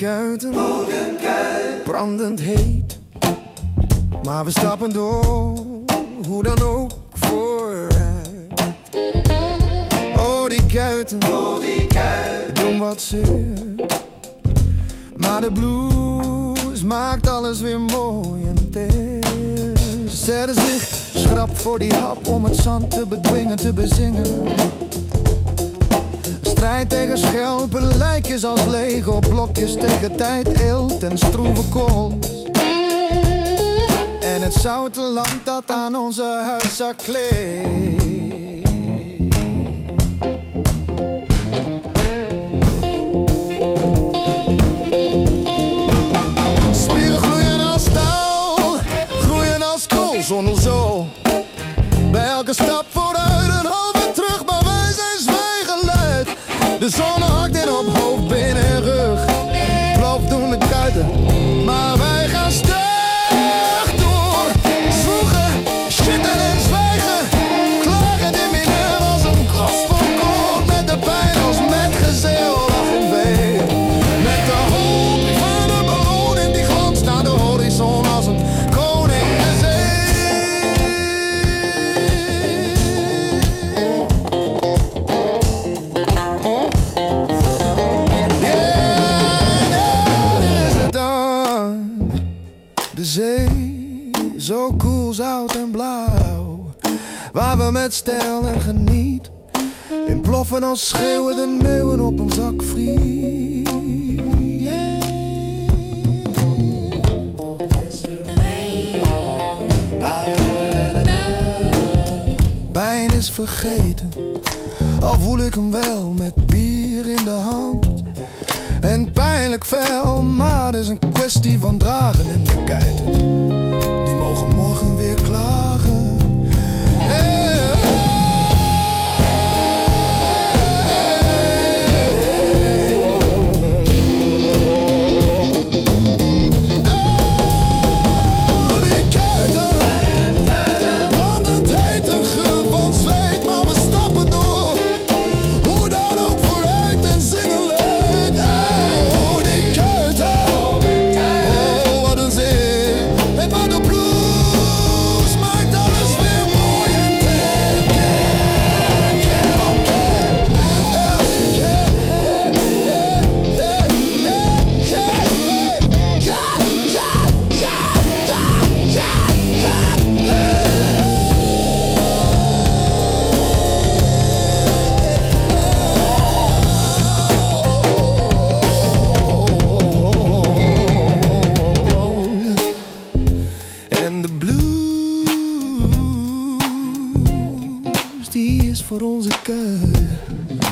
kuiten, brandend heet. Maar we stappen door, hoe dan ook, vooruit. Oh die kuiten, doen wat zeer. Maar de blues maakt alles weer mooi en teer. Ze zetten zich schrap voor die hap om het zand te bedwingen, te bezingen. Strijd tegen schelpen, lijkjes als Lego blokjes tegen tijd, eelt en stroeve kools. En het zoute land dat aan onze huiszak kleeft. Spieren gloeien als staal, groeien als kool zonder zo. Bij elke stap vooruit een halve terug, maar wij zijn zwijgeluid. De zon hakt in op hoofd, been en rug. Plof doen de kuiten, maar wij gaan stug door. Zwoegen, shitten en zwijgen. Klagen in mineur als een gospelkoor. Met de pijn als metgezel, lachen wee. Met de hoop van de beloning die glanst naar de horizon als een koning der zee. De zee, zo koel, zout en blauw, waar we met stijl en geniet in ploffen als schreeuwende meeuwen op een zak friet. Pijn is vergeten, al voel ik hem wel met bier in de hand. En pijnlijk fel, maar het is een kwestie van dragen en de kuiten. Die mogen morgen weer klagen. Die kuiten, brandend heet, een geur van zweet, maar we stappen door. Hoe dan ook vooruit en zingen leuk. En de blues, die is voor onze keuze.